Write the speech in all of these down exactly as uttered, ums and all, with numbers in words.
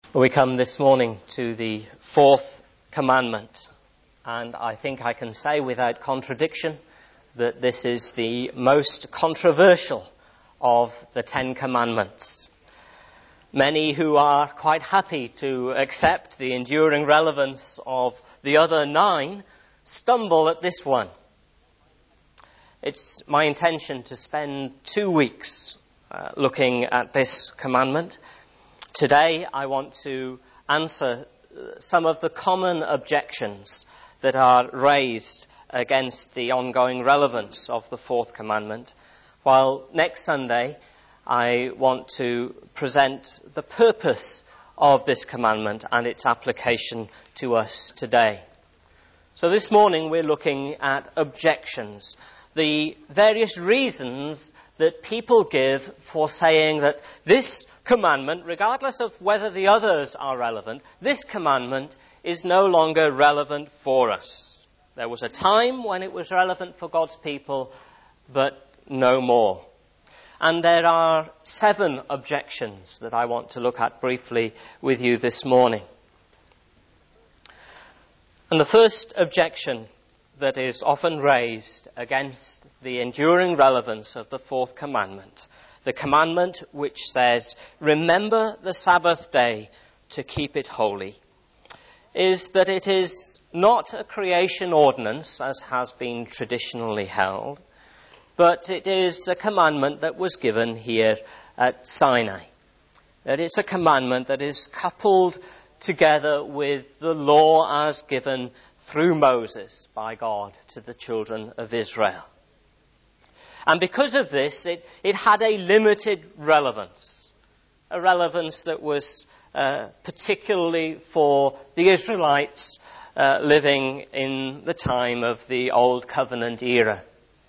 We come this morning to the fourth commandment, and I think I can say without contradiction that this is the most controversial of the Ten Commandments. Many who are quite happy to accept the enduring relevance of the other nine stumble at this one. It's my intention to spend two weeks uh, looking at this commandment. Today I want to answer some of the common objections that are raised against the ongoing relevance of the fourth commandment, while next Sunday I want to present the purpose of this commandment and its application to us today. So this morning we're looking at objections, the various reasons that people give for saying that this commandment, regardless of whether the others are relevant, this commandment is no longer relevant for us. There was a time when it was relevant for God's people, but no more. And there are seven objections that I want to look at briefly with you this morning. And the first objection that is often raised against the enduring relevance of the fourth commandment, the commandment which says, "Remember the Sabbath day to keep it holy," is that it is not a creation ordinance, as has been traditionally held, but it is a commandment that was given here at Sinai. That it's a commandment that is coupled together with the law as given through Moses by God to the children of Israel. And because of this, it, it had a limited relevance, a relevance that was uh, particularly for the Israelites uh, living in the time of the Old Covenant era.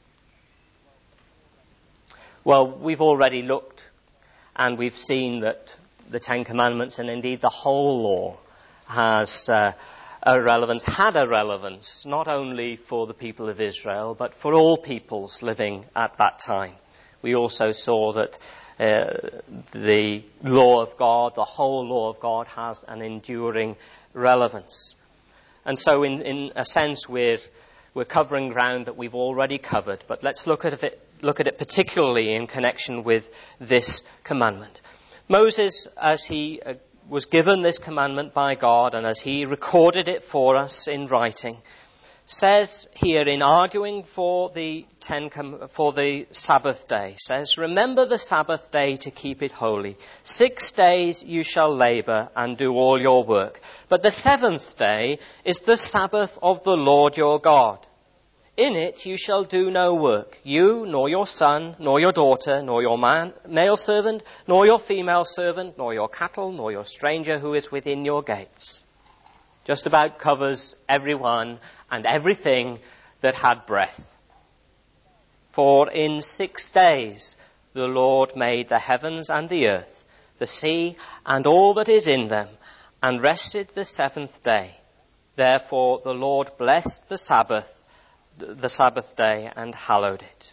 Well, we've already looked and we've seen that the Ten Commandments and indeed the whole law has uh, a relevance, had a relevance, not only for the people of Israel, but for all peoples living at that time. We also saw that uh, the law of God, the whole law of God, has an enduring relevance. And so in, in a sense we're, we're covering ground that we've already covered, but let's look at it, look at it particularly in connection with this commandment. Moses, as he uh, was given this commandment by God and as he recorded it for us in writing, says here in arguing for the ten com- for the Sabbath day, says, "Remember the Sabbath day to keep it holy. Six days you shall labor and do all your work. But the seventh day is the Sabbath of the Lord your God. In it you shall do no work, you, nor your son, nor your daughter, nor your man, male servant, nor your female servant, nor your cattle, nor your stranger who is within your gates." Just about covers everyone and everything that had breath. "For in six days the Lord made the heavens and the earth, the sea and all that is in them, and rested the seventh day. Therefore the Lord blessed the Sabbath, the Sabbath day, and hallowed it."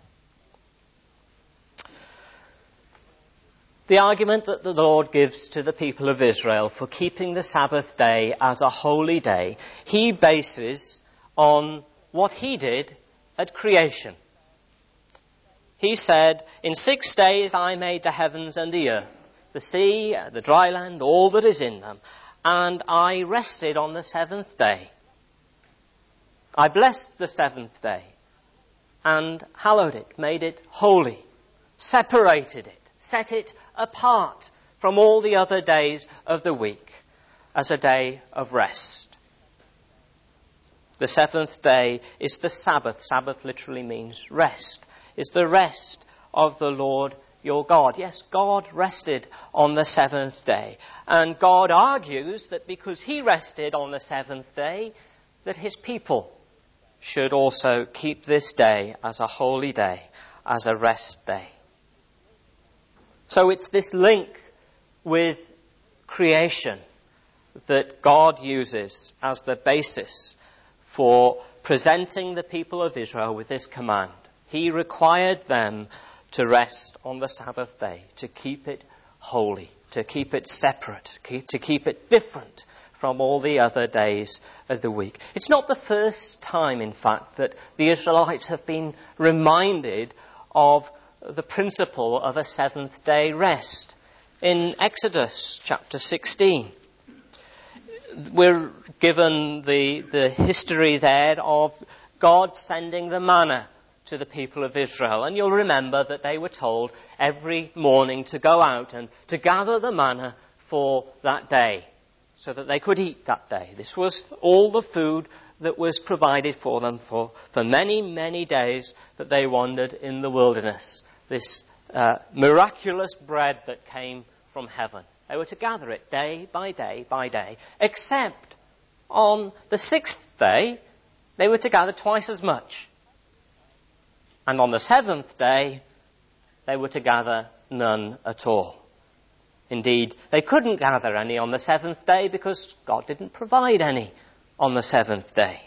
The argument that the Lord gives to the people of Israel for keeping the Sabbath day as a holy day, he bases on what he did at creation. He said, "In six days I made the heavens and the earth, the sea, the dry land, all that is in them, and I rested on the seventh day. I blessed the seventh day and hallowed it," made it holy, separated it, set it apart from all the other days of the week as a day of rest. The seventh day is the Sabbath. Sabbath literally means rest. Is the rest of the Lord your God. Yes, God rested on the seventh day. And God argues that because he rested on the seventh day, that his people should also keep this day as a holy day, as a rest day. So it's this link with creation that God uses as the basis for presenting the people of Israel with this command. He required them to rest on the Sabbath day, to keep it holy, to keep it separate, to keep it different from all the other days of the week. It's not the first time, in fact, that the Israelites have been reminded of the principle of a seventh day rest. In Exodus chapter sixteen, we're given the, the history there of God sending the manna to the people of Israel. And you'll remember that they were told every morning to go out and to gather the manna for that day, so that they could eat that day. This was all the food that was provided for them for, for many, many days that they wandered in the wilderness. This uh, miraculous bread that came from heaven. They were to gather it day by day by day, except on the sixth day, they were to gather twice as much. And on the seventh day, they were to gather none at all. Indeed, they couldn't gather any on the seventh day because God didn't provide any on the seventh day.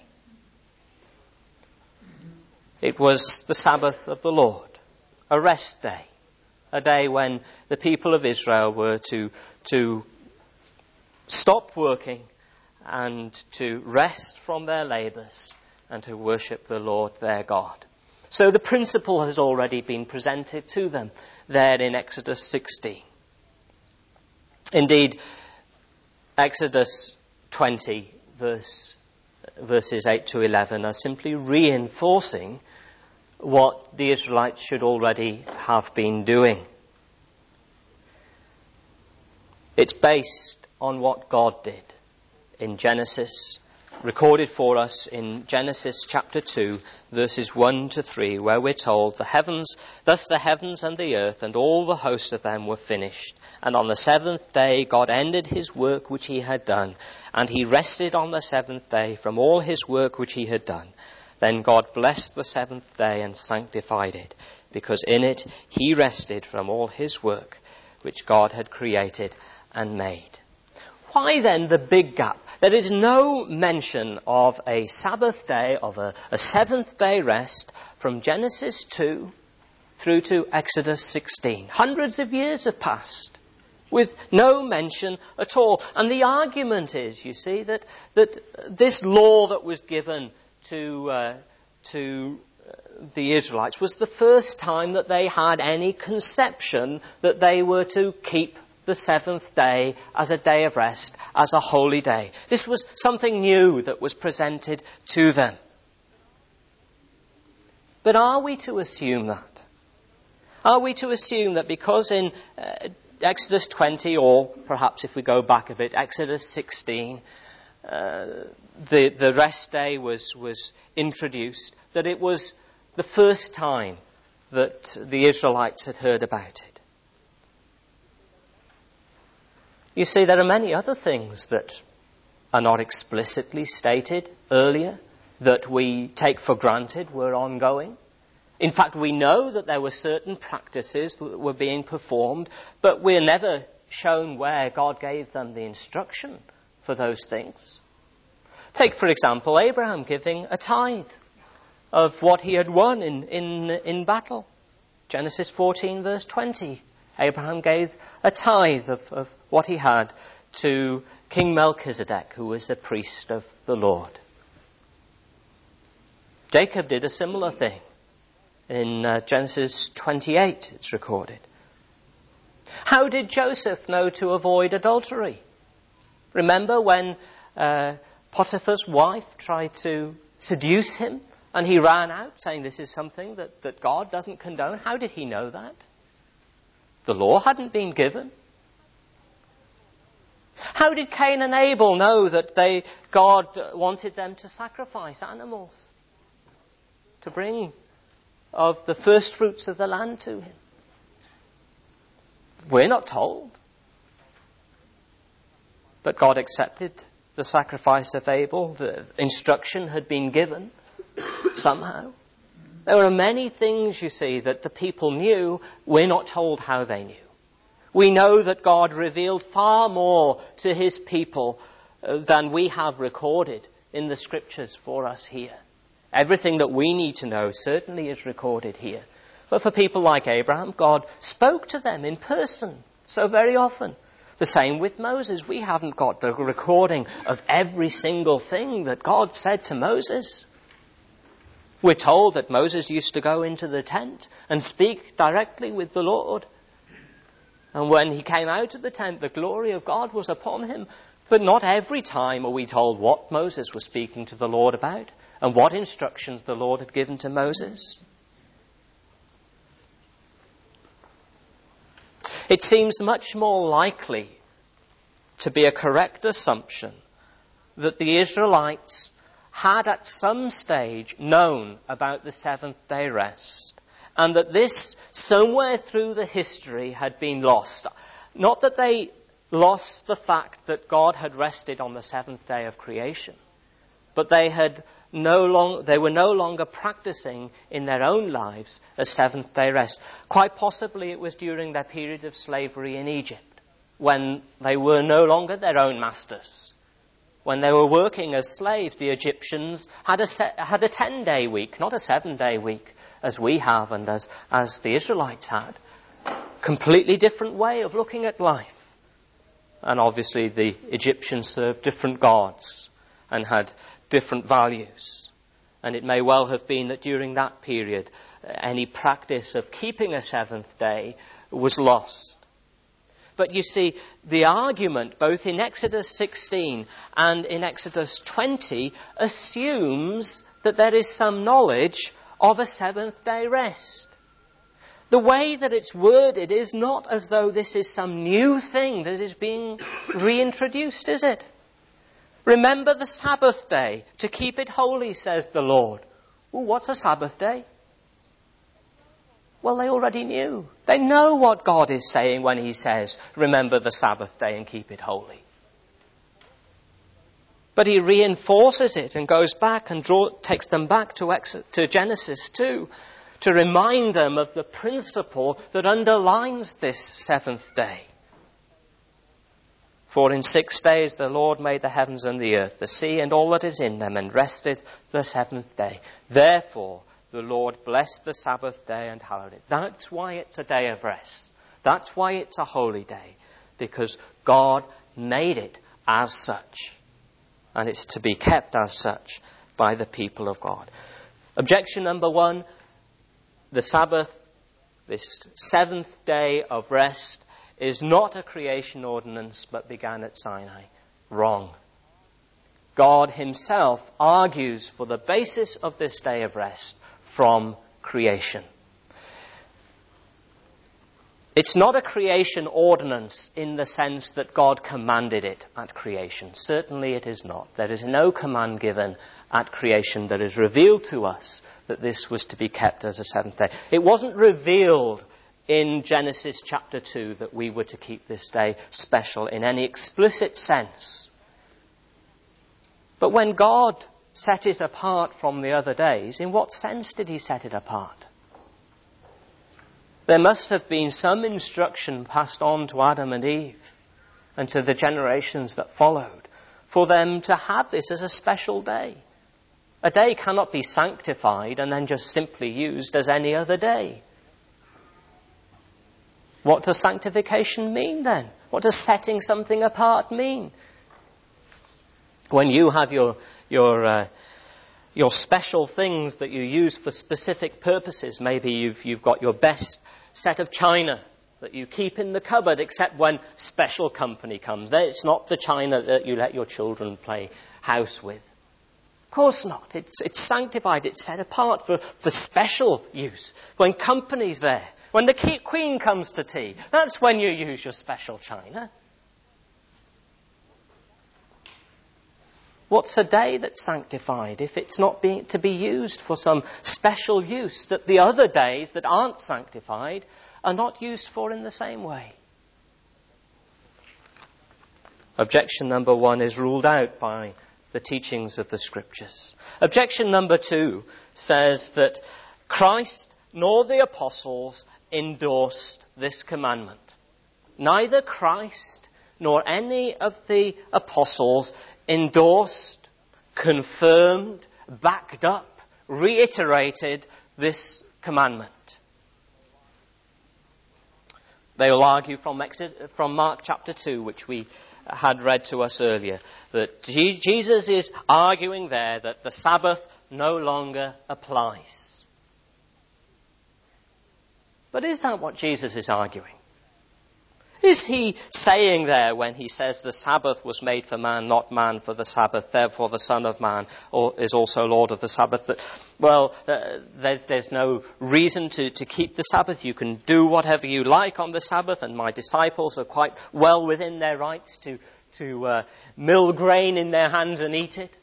It was the Sabbath of the Lord, a rest day, a day when the people of Israel were to, to stop working and to rest from their labours and to worship the Lord their God. So the principle has already been presented to them there in Exodus sixteen. Indeed, Exodus twenty, verse, verses eight to eleven, are simply reinforcing what the Israelites should already have been doing. It's based on what God did in Genesis, recorded for us in Genesis chapter two, verses one to three, where we're told, the heavens, thus the heavens and the earth and all the host of them were finished. And on the seventh day God ended his work which he had done, and he rested on the seventh day from all his work which he had done. Then God blessed the seventh day and sanctified it, because in it he rested from all his work which God had created and made. Why then the big gap? There is no mention of a Sabbath day, of a, a seventh day rest from Genesis two through to Exodus sixteen. Hundreds of years have passed with no mention at all. And the argument is, you see, that, that this law that was given to, uh, to the Israelites was the first time that they had any conception that they were to keep the seventh day as a day of rest, as a holy day. This was something new that was presented to them. But are we to assume that? Are we to assume that because in uh, Exodus twenty, or perhaps if we go back a bit, Exodus sixteen, uh, the, the rest day was, was introduced, that it was the first time that the Israelites had heard about it? You see, there are many other things that are not explicitly stated earlier that we take for granted were ongoing. In fact, we know that there were certain practices that were being performed, but we're never shown where God gave them the instruction for those things. Take, for example, Abraham giving a tithe of what he had won in, in, in battle. Genesis fourteen, verse twenty. Abraham gave a tithe of, of what he had to King Melchizedek, who was the priest of the Lord. Jacob did a similar thing. In uh, Genesis twenty-eight, it's recorded. How did Joseph know to avoid adultery? Remember when uh, Potiphar's wife tried to seduce him and he ran out saying this is something that, that God doesn't condone? How did he know that? The law hadn't been given. How did Cain and Abel know that they, God wanted them to sacrifice animals, to bring of the first fruits of the land to him? We're not told. But God accepted the sacrifice of Abel. The instruction had been given somehow. There are many things, you see, that the people knew. We're not told how they knew. We know that God revealed far more to his people uh, than we have recorded in the scriptures for us here. Everything that we need to know certainly is recorded here. But for people like Abraham, God spoke to them in person so very often. The same with Moses. We haven't got the recording of every single thing that God said to Moses. We're told that Moses used to go into the tent and speak directly with the Lord. And when he came out of the tent, the glory of God was upon him. But not every time are we told what Moses was speaking to the Lord about and what instructions the Lord had given to Moses. It seems much more likely to be a correct assumption that the Israelites had at some stage known about the seventh day rest, and that this, somewhere through the history, had been lost. Not that they lost the fact that God had rested on the seventh day of creation, but they had no long, they were no longer practicing in their own lives a seventh day rest. Quite possibly it was during their period of slavery in Egypt, when they were no longer their own masters. When they were working as slaves, the Egyptians had a set, had a ten-day week, not a seven-day week, as we have and as, as the Israelites had. Completely different way of looking at life. And obviously the Egyptians served different gods and had different values. And it may well have been that during that period, any practice of keeping a seventh day was lost. But you see, the argument, both in Exodus sixteen and in Exodus twenty, assumes that there is some knowledge of a seventh day rest. The way that it's worded is not as though this is some new thing that is being reintroduced, is it? Remember the Sabbath day, to keep it holy, says the Lord. Well, what's a Sabbath day? Well, they already knew. They know what God is saying when he says, remember the Sabbath day and keep it holy. But he reinforces it and goes back and draw, takes them back to, Ex- to Genesis two to remind them of the principle that underlines this seventh day. For in six days the Lord made the heavens and the earth, the sea and all that is in them, and rested the seventh day. Therefore the Lord blessed the Sabbath day and hallowed it. That's why it's a day of rest. That's why it's a holy day. Because God made it as such. And it's to be kept as such by the people of God. Objection number one, the Sabbath, this seventh day of rest, is not a creation ordinance but began at Sinai. Wrong. God himself argues for the basis of this day of rest from creation. It's not a creation ordinance in the sense that God commanded it at creation. Certainly it is not. There is no command given at creation that is revealed to us that this was to be kept as a seventh day. It wasn't revealed in Genesis chapter two that we were to keep this day special in any explicit sense. But when God set it apart from the other days, in what sense did he set it apart? There must have been some instruction passed on to Adam and Eve and to the generations that followed for them to have this as a special day. A day cannot be sanctified and then just simply used as any other day. What does sanctification mean then? What does setting something apart mean? When you have your your uh, your special things that you use for specific purposes, maybe you've you've got your best set of china that you keep in the cupboard, except when special company comes. It's not the china that you let your children play house with. Of course not. It's it's sanctified. It's set apart for, for special use. When company's there, when the Queen comes to tea, that's when you use your special china. What's a day that's sanctified if it's not being, to be used for some special use that the other days that aren't sanctified are not used for in the same way? Objection number one is ruled out by the teachings of the Scriptures. Objection number two says that Christ nor the apostles endorsed this commandment. Neither Christ nor any of the apostles endorsed, confirmed, backed up, reiterated this commandment. They will argue from, Exod- from Mark chapter two, which we had read to us earlier, that Je- Jesus is arguing there that the Sabbath no longer applies. But is that what Jesus is arguing? Is he saying there when he says the Sabbath was made for man, not man for the Sabbath, therefore the Son of Man or is also Lord of the Sabbath, that, well, uh, there's, there's no reason to, to keep the Sabbath. You can do whatever you like on the Sabbath, and my disciples are quite well within their rights to, to uh, mill grain in their hands and eat it?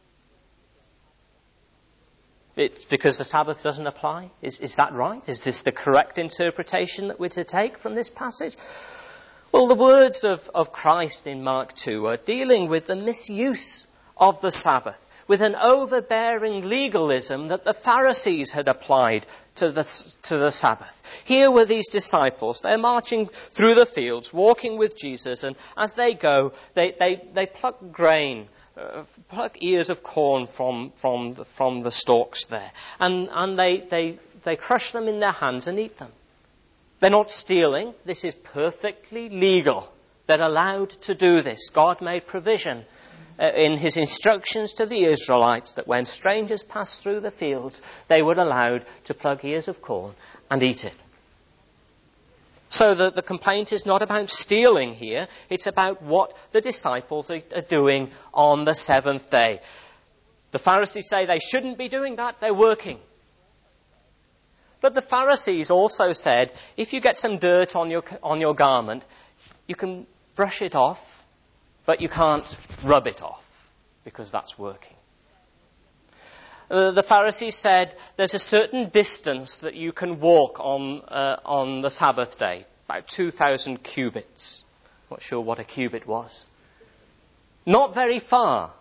It's because the Sabbath doesn't apply? Is, is that right? Is this the correct interpretation that we're to take from this passage? Well, the words of, of Christ in Mark two are dealing with the misuse of the Sabbath, with an overbearing legalism that the Pharisees had applied to the, to the Sabbath. Here were these disciples. They're marching through the fields, walking with Jesus, and as they go, they, they, they pluck grain, uh, pluck ears of corn from, from, the, from the stalks there, and, and they, they, they crush them in their hands and eat them. They're not stealing. This is perfectly legal. They're allowed to do this. God made provision uh, in his instructions to the Israelites that when strangers passed through the fields, they were allowed to pluck ears of corn and eat it. So the, the complaint is not about stealing here. It's about what the disciples are, are doing on the seventh day. The Pharisees say they shouldn't be doing that. They're working. But the Pharisees also said, if you get some dirt on your on your garment, you can brush it off, but you can't rub it off, because that's working. Uh, the Pharisees said there's a certain distance that you can walk on uh, on the Sabbath day, about two thousand cubits. Not sure what a cubit was. Not very far.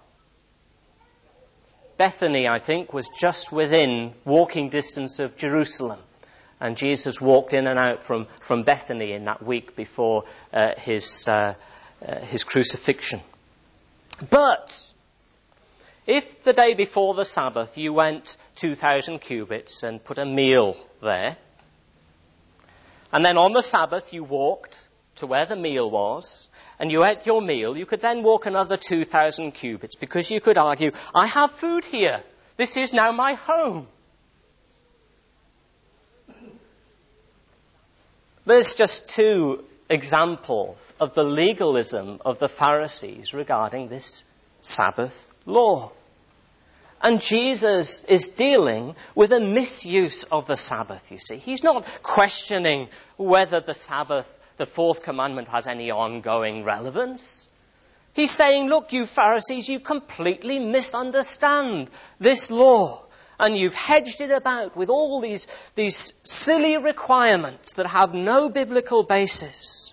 Bethany, I think, was just within walking distance of Jerusalem. And Jesus walked in and out from, from Bethany in that week before uh, his, uh, uh, his crucifixion. But if the day before the Sabbath you went two thousand cubits and put a meal there, and then on the Sabbath you walked to where the meal was, and you ate your meal, you could then walk another two thousand cubits, because you could argue, I have food here. This is now my home. There's just two examples of the legalism of the Pharisees regarding this Sabbath law. And Jesus is dealing with a misuse of the Sabbath, you see. He's not questioning whether the Sabbath, the fourth commandment, has any ongoing relevance. He's saying, look, you Pharisees, you completely misunderstand this law. And you've hedged it about with all these, these silly requirements that have no biblical basis.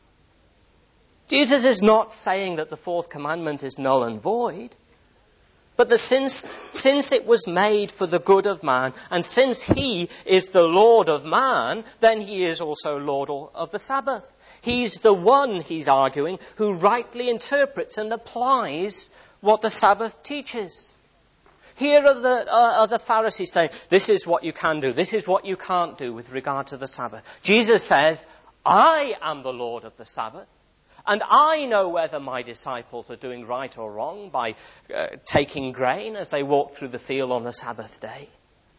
Jesus is not saying that the fourth commandment is null and void. But the, since, since it was made for the good of man, and since he is the Lord of man, then he is also Lord of the Sabbath. He's the one, he's arguing, who rightly interprets and applies what the Sabbath teaches. Here are the, uh, are the Pharisees saying, this is what you can do, this is what you can't do with regard to the Sabbath. Jesus says, I am the Lord of the Sabbath. And I know whether my disciples are doing right or wrong by uh, taking grain as they walk through the field on the Sabbath day.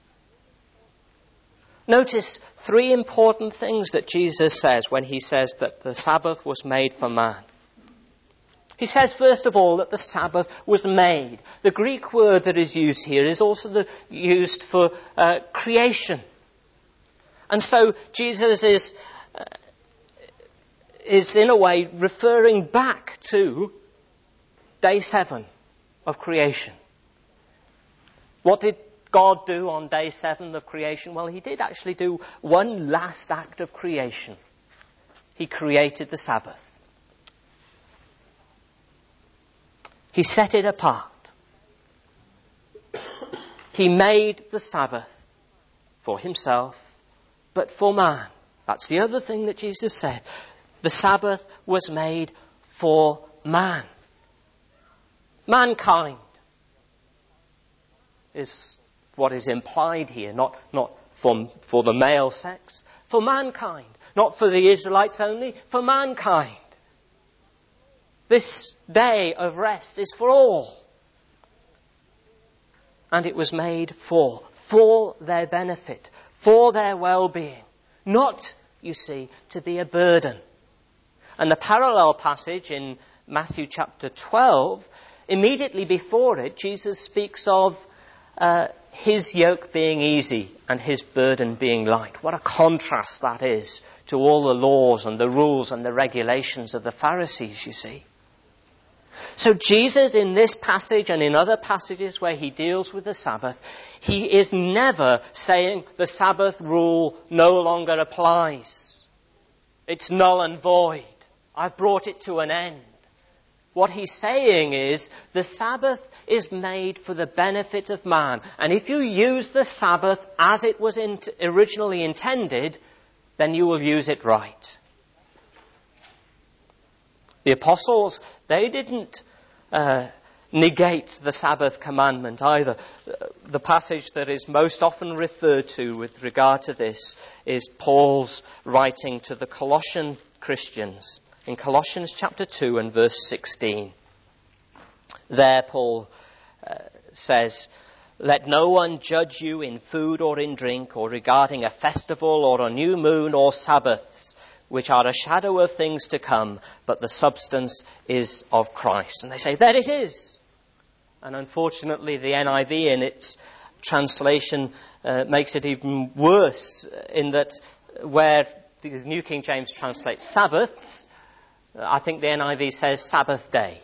Notice three important things that Jesus says when he says that the Sabbath was made for man. He says, first of all, that the Sabbath was made. The Greek word that is used here is also the, used for uh, creation. And so Jesus is... Uh, is in a way referring back to day seven of creation. What did God do on day seven of creation? Well, he did actually do one last act of creation. He created the Sabbath. He set it apart. He made the Sabbath for himself, but for man. That's the other thing that Jesus said. The Sabbath was made for man. Mankind is what is implied here, not, not for, for the male sex. For mankind. Not for the Israelites only, for mankind. This day of rest is for all. And it was made for, for their benefit, for their well-being. Not, you see, to be a burden. And the parallel passage in Matthew chapter twelve, immediately before it, Jesus speaks of uh, his yoke being easy and his burden being light. What a contrast that is to all the laws and the rules and the regulations of the Pharisees, you see. So Jesus, in this passage and in other passages where he deals with the Sabbath, he is never saying the Sabbath rule no longer applies. It's null and void. I've brought it to an end. What he's saying is the Sabbath is made for the benefit of man. And if you use the Sabbath as it was in- originally intended, then you will use it right. The apostles, they didn't uh, negate the Sabbath commandment either. The passage that is most often referred to with regard to this is Paul's writing to the Colossian Christians in Colossians chapter two and verse sixteen. There Paul uh, says, "Let no one judge you in food or in drink or regarding a festival or a new moon or Sabbaths, which are a shadow of things to come, but the substance is of Christ." And they say, there it is. And unfortunately, the N I V in its translation uh, makes it even worse, in that where the New King James translates Sabbaths, I think the N I V says Sabbath day.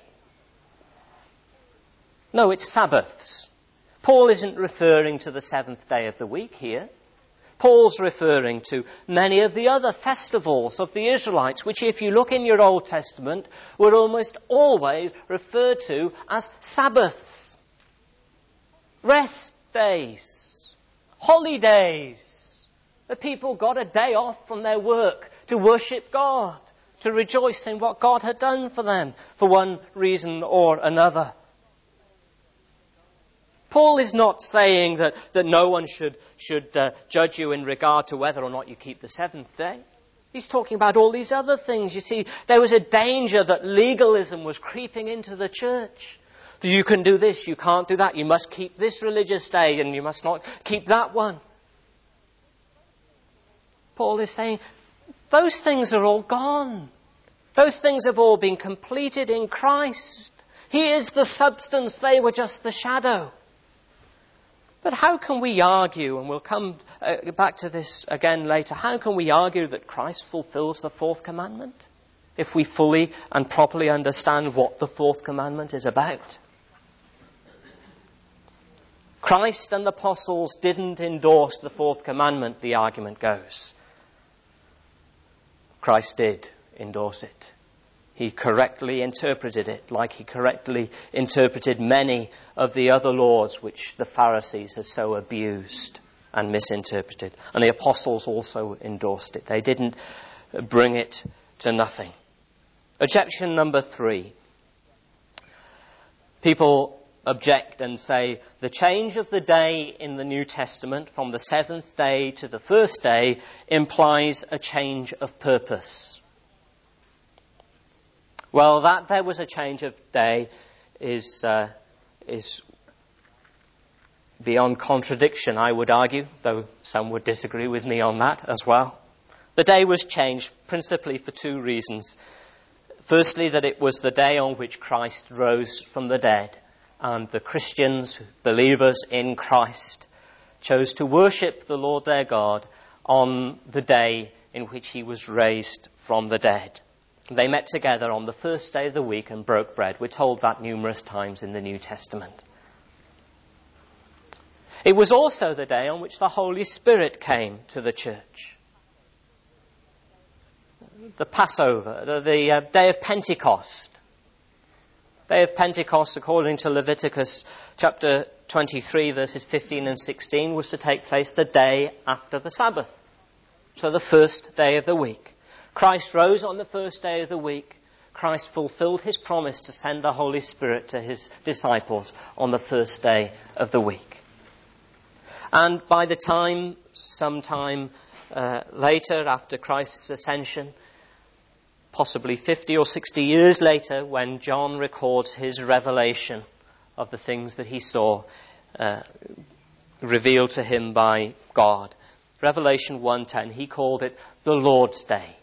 No, it's Sabbaths. Paul isn't referring to the seventh day of the week here. Paul's referring to many of the other festivals of the Israelites, which if you look in your Old Testament, were almost always referred to as Sabbaths, rest days, holidays. The people got a day off from their work to worship God, to rejoice in what God had done for them for one reason or another. Paul is not saying that, that no one should, should uh, judge you in regard to whether or not you keep the seventh day. He's talking about all these other things. You see, there was a danger that legalism was creeping into the church. That you can do this, you can't do that. You must keep this religious day and you must not keep that one. Paul is saying, those things are all gone. Those things have all been completed in Christ. He is the substance, they were just the shadow. But how can we argue, and we'll come uh, back to this again later, how can we argue that Christ fulfills the fourth commandment if we fully and properly understand what the fourth commandment is about? Christ and the apostles didn't endorse the fourth commandment, the argument goes. Christ did endorse it. He correctly interpreted it, like he correctly interpreted many of the other laws which the Pharisees had so abused and misinterpreted. And the apostles also endorsed it. They didn't bring it to nothing. Objection number three. People object and say the change of the day in the New Testament from the seventh day to the first day implies a change of purpose. Well, that there was a change of day is uh, is beyond contradiction, I would argue, though some would disagree with me on that as well. The day was changed principally for two reasons. Firstly, that it was the day on which Christ rose from the dead, and the Christians, believers in Christ, chose to worship the Lord their God on the day in which he was raised from the dead. They met together on the first day of the week and broke bread. We're told that numerous times in the New Testament. It was also the day on which the Holy Spirit came to the church. The Passover, the, the uh, day of Pentecost. Day of Pentecost, according to Leviticus chapter twenty-three, verses fifteen and sixteen, was to take place the day after the Sabbath. So the first day of the week. Christ rose on the first day of the week. Christ fulfilled his promise to send the Holy Spirit to his disciples on the first day of the week. And by the time, sometime uh, later, after Christ's ascension, possibly fifty or sixty years later, when John records his revelation of the things that he saw uh, revealed to him by God. Revelation one ten, he called it the Lord's Day.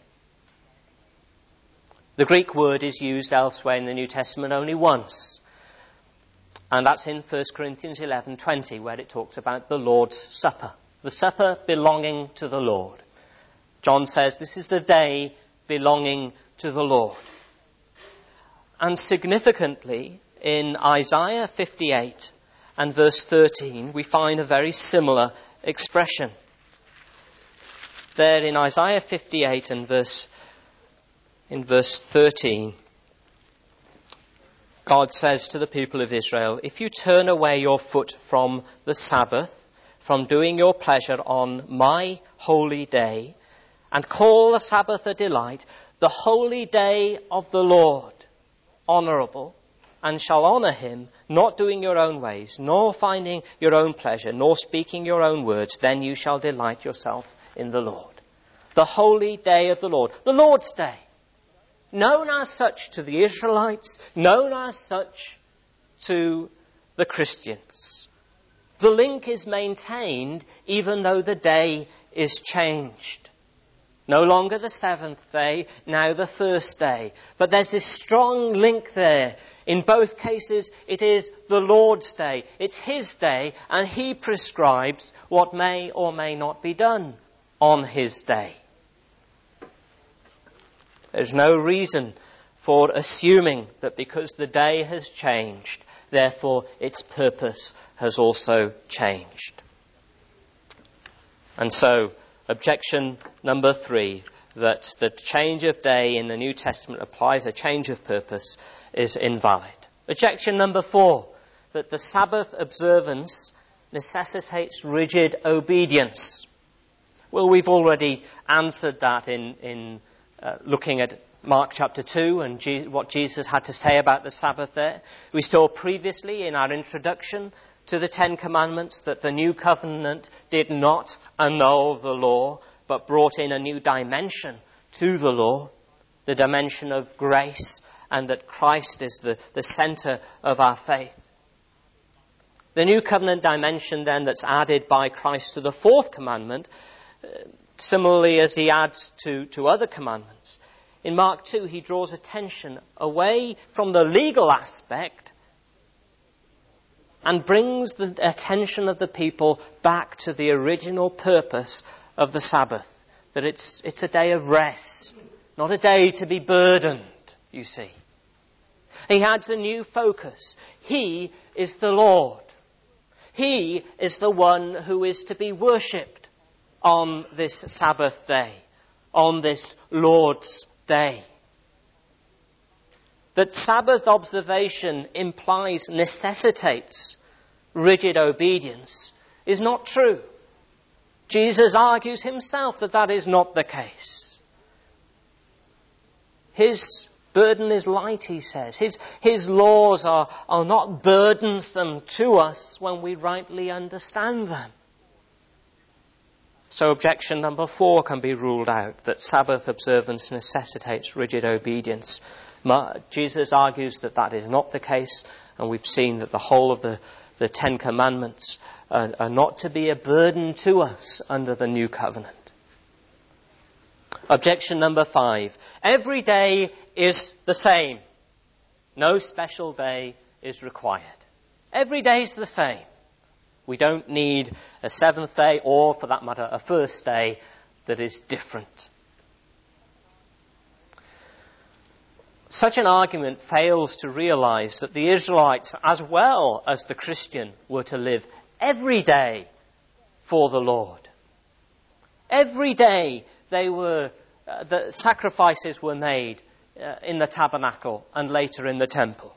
The Greek word is used elsewhere in the New Testament only once. And that's in First Corinthians eleven twenty, where it talks about the Lord's Supper. The supper belonging to the Lord. John says this is the day belonging to the Lord. And significantly, in Isaiah fifty-eight and verse thirteen, we find a very similar expression. There in Isaiah fifty-eight and verse, in verse thirteen, God says to the people of Israel, if you turn away your foot from the Sabbath, from doing your pleasure on my holy day, and call the Sabbath a delight, the holy day of the Lord, honourable, and shall honour him, not doing your own ways, nor finding your own pleasure, nor speaking your own words, then you shall delight yourself in the Lord. The holy day of the Lord, the Lord's Day, known as such to the Israelites, known as such to the Christians. The link is maintained even though the day is changed. No longer the seventh day, now the first day. But there's this strong link there. In both cases, it is the Lord's Day. It's his day, and he prescribes what may or may not be done on his day. There's no reason for assuming that because the day has changed, therefore its purpose has also changed. And so, objection number three, that the change of day in the New Testament applies a change of purpose, is invalid. Objection number four, that the Sabbath observance necessitates rigid obedience. Well, we've already answered that in, in uh, looking at Mark chapter two and G- what Jesus had to say about the Sabbath there. We saw previously in our introduction to the Ten Commandments that the New Covenant did not annul the law, but brought in a new dimension to the law, the dimension of grace, and that Christ is the, the centre of our faith. The New Covenant dimension then that's added by Christ to the fourth commandment, uh, similarly as he adds to, to other commandments. In Mark two, he draws attention away from the legal aspect and brings the attention of the people back to the original purpose of the Sabbath, that it's, it's a day of rest, not a day to be burdened, you see. He adds a new focus. He is the Lord. He is the one who is to be worshipped on this Sabbath day, on this Lord's Day. That Sabbath observation implies, necessitates rigid obedience is not true. Jesus argues himself that that is not the case. His burden is light, he says. His, his laws are, are not burdensome to us when we rightly understand them. So objection number four can be ruled out, that Sabbath observance necessitates rigid obedience. Jesus argues that that is not the case, and we've seen that the whole of the, the Ten Commandments are, are not to be a burden to us under the New Covenant. Objection number five. Every day is the same. No special day is required. Every day is the same. We don't need a seventh day, or for that matter, a first day that is different. Such an argument fails to realize that the Israelites, as well as the Christian, were to live every day for the Lord. Every day they were, uh, the sacrifices were made uh, in the tabernacle and later in the temple.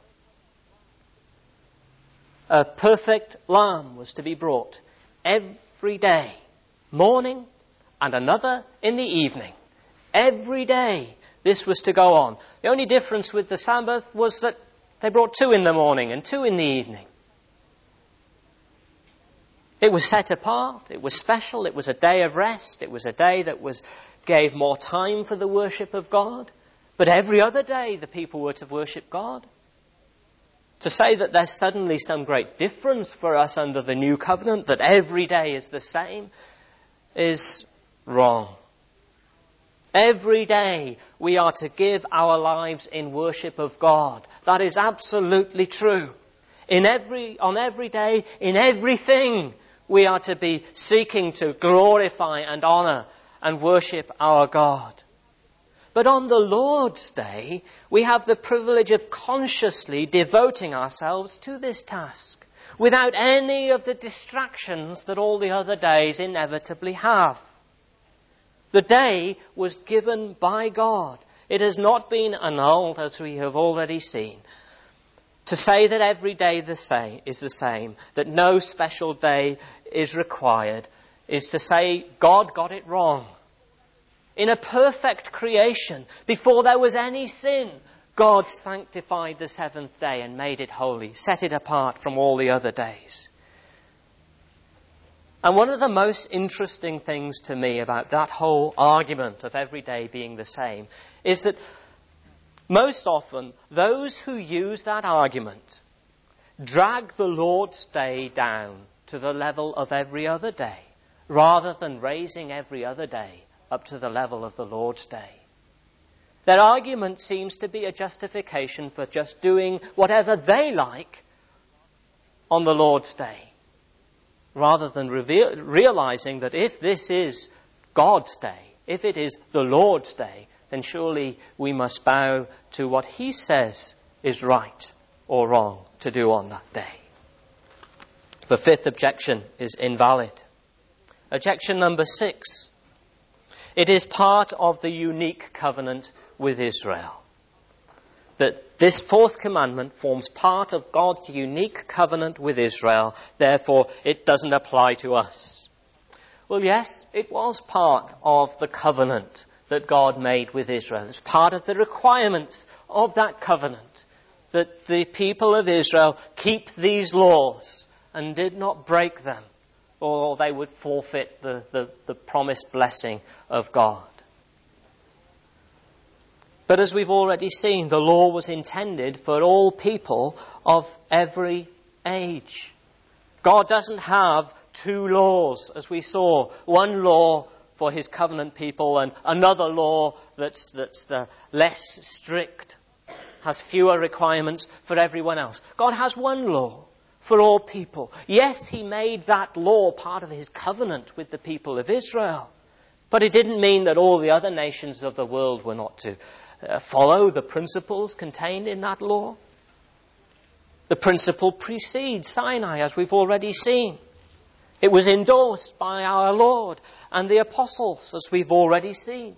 A perfect lamb was to be brought every day, morning and another in the evening. Every day this was to go on. The only difference with the Sabbath was that they brought two in the morning and two in the evening. It was set apart. It was special. It was a day of rest. It was a day that was gave more time for the worship of God. But every other day the people were to worship God. To say that there's suddenly some great difference for us under the new covenant, that every day is the same, is wrong. Every day we are to give our lives in worship of God. That is absolutely true. In every, on every day, in everything, we are to be seeking to glorify and honour and worship our God. But on the Lord's Day, we have the privilege of consciously devoting ourselves to this task, without any of the distractions that all the other days inevitably have. The day was given by God. It has not been annulled, as we have already seen. To say that every day the same is the same, that no special day is required, is to say God got it wrong. In a perfect creation, before there was any sin, God sanctified the seventh day and made it holy, set it apart from all the other days. And one of the most interesting things to me about that whole argument of every day being the same is that most often those who use that argument drag the Lord's Day down to the level of every other day, rather than raising every other day up to the level of the Lord's Day. Their argument seems to be a justification for just doing whatever they like on the Lord's Day, rather than reveal, realizing that if this is God's day, if it is the Lord's Day, then surely we must bow to what He says is right or wrong to do on that day. The fifth objection is invalid. Objection number six. It is part of the unique covenant with Israel. That this fourth commandment forms part of God's unique covenant with Israel, therefore it doesn't apply to us. Well, yes, it was part of the covenant that God made with Israel. It's part of the requirements of that covenant, that the people of Israel keep these laws and did not break them, or they would forfeit the, the, the promised blessing of God. But as we've already seen, the law was intended for all people of every age. God doesn't have two laws, as we saw. One law for His covenant people and another law that's, that's the less strict, has fewer requirements for everyone else. God has one law for all people. Yes, He made that law part of His covenant with the people of Israel. But it didn't mean that all the other nations of the world were not to uh, follow the principles contained in that law. The principle precedes Sinai, as we've already seen. It was endorsed by our Lord and the apostles, as we've already seen.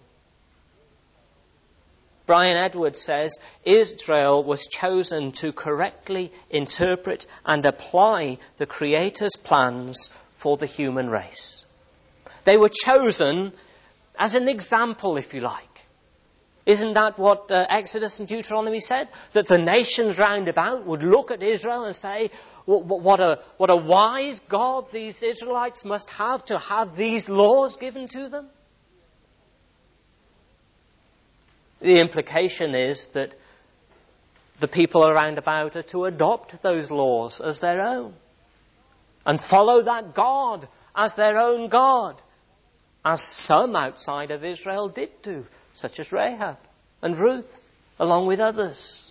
Brian Edwards says, Israel was chosen to correctly interpret and apply the Creator's plans for the human race. They were chosen as an example, if you like. Isn't that what uh, Exodus and Deuteronomy said? That the nations round about would look at Israel and say, what a, what a wise God these Israelites must have to have these laws given to them. The implication is that the people around about are to adopt those laws as their own and follow that God as their own God, as some outside of Israel did do, such as Rahab and Ruth, along with others.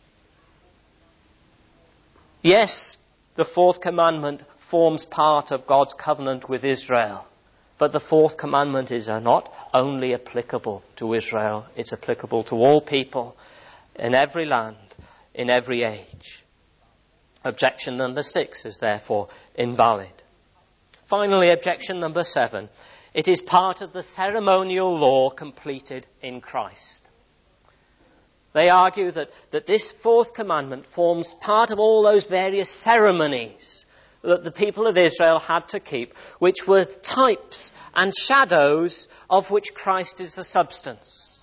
Yes, the fourth commandment forms part of God's covenant with Israel. But the fourth commandment is not only applicable to Israel, it's applicable to all people, in every land, in every age. Objection number six is therefore invalid. Finally, objection number seven. It is part of the ceremonial law completed in Christ. They argue that, that this fourth commandment forms part of all those various ceremonies that the people of Israel had to keep, which were types and shadows of which Christ is the substance.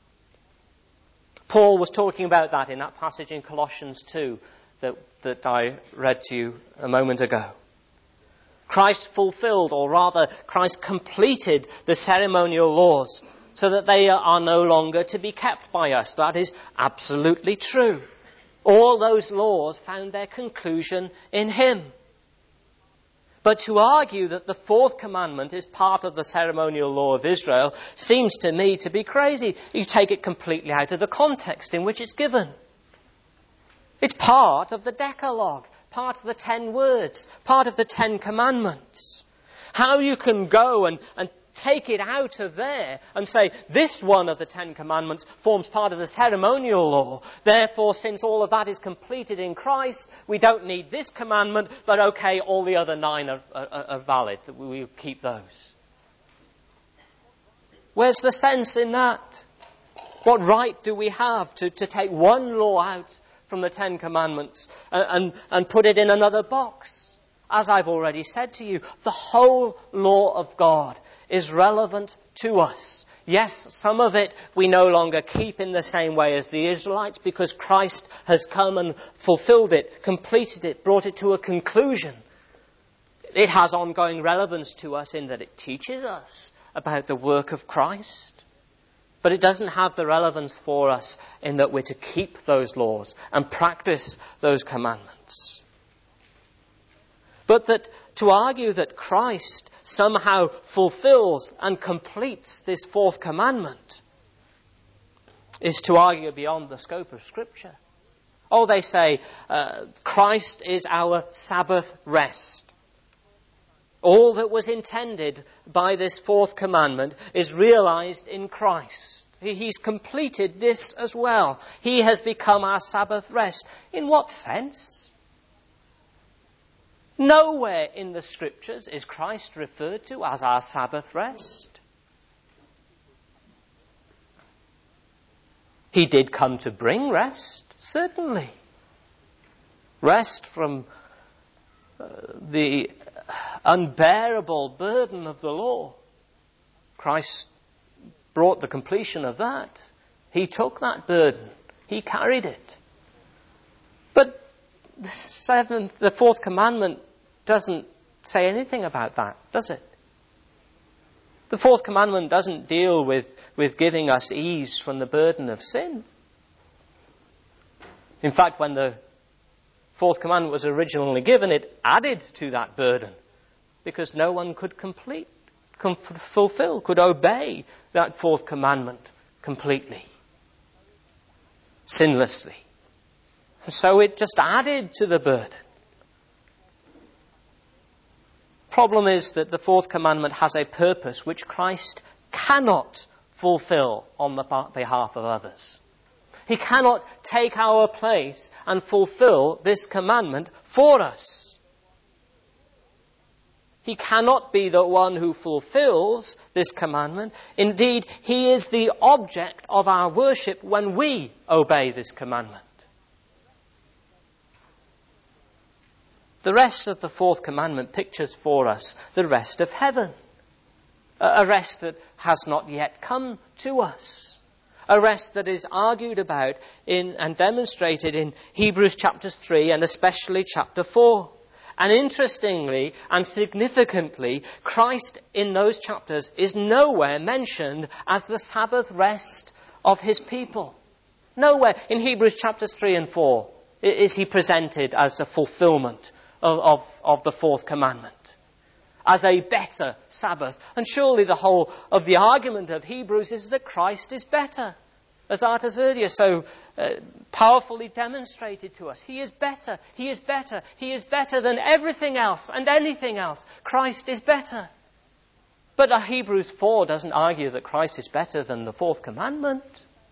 Paul was talking about that in that passage in Colossians two that, that I read to you a moment ago. Christ fulfilled, or rather Christ completed the ceremonial laws so that they are no longer to be kept by us. That is absolutely true. All those laws found their conclusion in him. But to argue that the fourth commandment is part of the ceremonial law of Israel seems to me to be crazy. You take it completely out of the context in which it's given. It's part of the Decalogue, part of the ten words, part of the Ten Commandments. How you can go and, and take it out of there and say, this one of the Ten Commandments forms part of the ceremonial law. Therefore, since all of that is completed in Christ, we don't need this commandment, but okay, all the other nine are, are, are valid. We keep those. Where's the sense in that? What right do we have to, to take one law out from the Ten Commandments and, and, and put it in another box? As I've already said to you, the whole law of God is relevant to us. Yes, some of it we no longer keep in the same way as the Israelites because Christ has come and fulfilled it, completed it, brought it to a conclusion. It has ongoing relevance to us in that it teaches us about the work of Christ. But it doesn't have the relevance for us in that we're to keep those laws and practice those commandments. But that to argue that Christ somehow fulfills and completes this fourth commandment is to argue beyond the scope of Scripture. Oh, they say, uh, Christ is our Sabbath rest. All that was intended by this fourth commandment is realized in Christ. He's completed this as well. He has become our Sabbath rest. In what sense? Nowhere in the Scriptures is Christ referred to as our Sabbath rest. He did come to bring rest, certainly. Rest from uh, the unbearable burden of the law. Christ brought the completion of that. He took that burden. He carried it. But the seventh, the fourth commandment doesn't say anything about that, does it? The fourth commandment doesn't deal with, with giving us ease from the burden of sin. In fact, when the fourth commandment was originally given, it added to that burden because no one could complete, com- fulfill, could obey that fourth commandment completely, sinlessly. So it just added to the burden. Problem is that the fourth commandment has a purpose which Christ cannot fulfill on the behalf of others. He cannot take our place and fulfill this commandment for us. He cannot be the one who fulfills this commandment. Indeed, he is the object of our worship when we obey this commandment. The rest of the fourth commandment pictures for us the rest of heaven. A rest that has not yet come to us. A rest that is argued about in and demonstrated in Hebrews chapters three and especially chapter four. And interestingly and significantly, Christ in those chapters is nowhere mentioned as the Sabbath rest of his people. Nowhere in Hebrews chapters three and four is he presented as a fulfillment Of, of, of the fourth commandment, as a better Sabbath. And surely the whole of the argument of Hebrews is that Christ is better, as Artis earlier so uh, powerfully demonstrated to us. He is better, he is better, he is better than everything else and anything else. Christ is better. But uh, Hebrews four doesn't argue that Christ is better than the fourth commandment.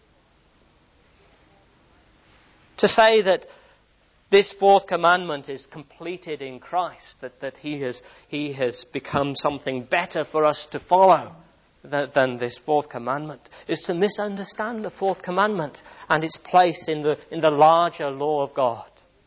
To say that this fourth commandment is completed in Christ, that, that he has he has become something better for us to follow than, than this fourth commandment, is to misunderstand the fourth commandment and its place in the in the larger law of God.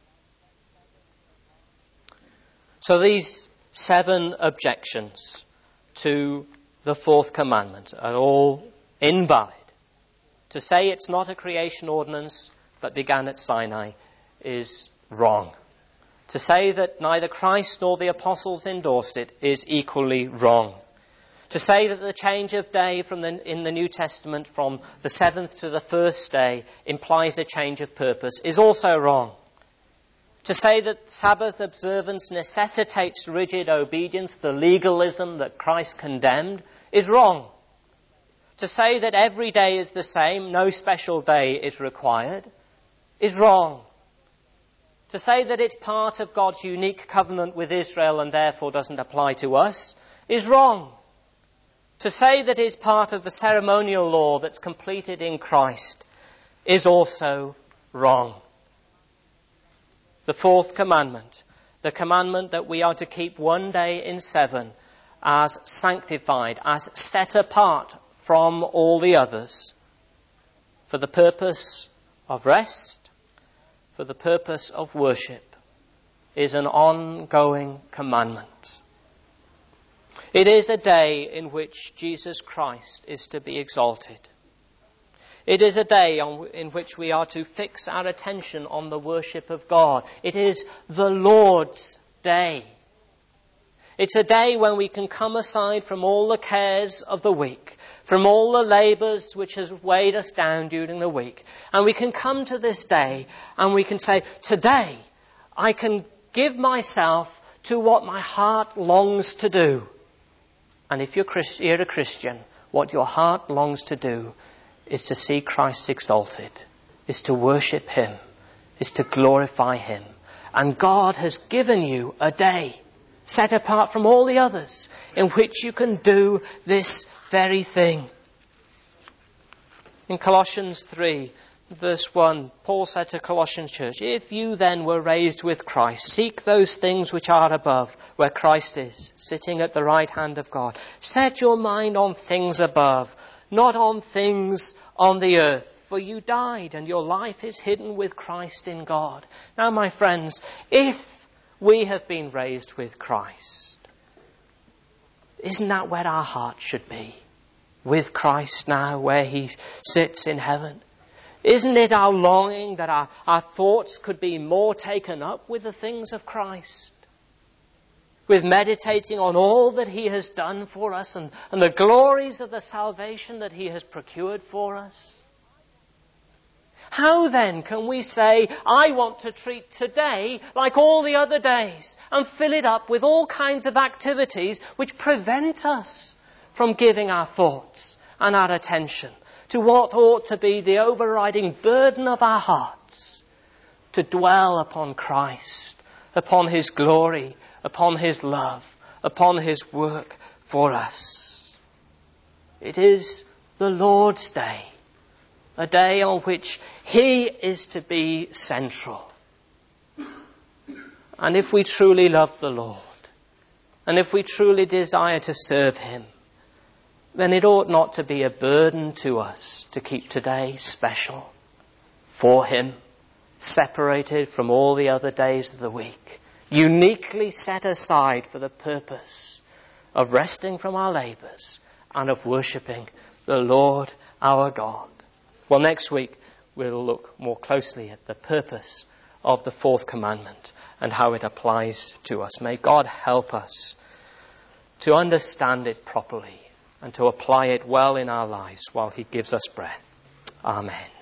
So these seven objections to the fourth commandment are all invalid. To say it's not a creation ordinance but began at Sinai is wrong. To say that neither Christ nor the apostles endorsed it is equally wrong. To say that the change of day from the, in the New Testament from the seventh to the first day implies a change of purpose is also wrong. To say that Sabbath observance necessitates rigid obedience, the legalism that Christ condemned, is wrong. To say that every day is the same, no special day is required, is wrong. To say that it's part of God's unique covenant with Israel and therefore doesn't apply to us, is wrong. To say that it's part of the ceremonial law that's completed in Christ is also wrong. The fourth commandment, the commandment that we are to keep one day in seven as sanctified, as set apart from all the others, for the purpose of rest, for the purpose of worship, is an ongoing commandment. It is a day in which Jesus Christ is to be exalted. It is a day on, in which we are to fix our attention on the worship of God. It is the Lord's day. It's a day when we can come aside from all the cares of the week, from all the labours which has weighed us down during the week. And we can come to this day and we can say, today I can give myself to what my heart longs to do. And if you're, Christ, you're a Christian, what your heart longs to do is to see Christ exalted, is to worship him, is to glorify him. And God has given you a day set apart from all the others in which you can do this very thing. In Colossians three, verse one, Paul said to Colossians church, if you then were raised with Christ, seek those things which are above, where Christ is, sitting at the right hand of God. Set your mind on things above, not on things on the earth. For you died, and your life is hidden with Christ in God. Now, my friends, if we have been raised with Christ, isn't that where our heart should be? With Christ now, where he sits in heaven. Isn't it our longing that our, our thoughts could be more taken up with the things of Christ? With meditating on all that he has done for us and, and the glories of the salvation that he has procured for us? How then can we say, I want to treat today like all the other days and fill it up with all kinds of activities which prevent us from giving our thoughts and our attention to what ought to be the overriding burden of our hearts, to dwell upon Christ, upon his glory, upon his love, upon his work for us? It is the Lord's day, a day on which he is to be central. And if we truly love the Lord, and if we truly desire to serve him, then it ought not to be a burden to us to keep today special for him, separated from all the other days of the week, uniquely set aside for the purpose of resting from our labours and of worshipping the Lord our God. Well, next week we'll look more closely at the purpose of the fourth commandment and how it applies to us. May God help us to understand it properly and to apply it well in our lives while he gives us breath. Amen.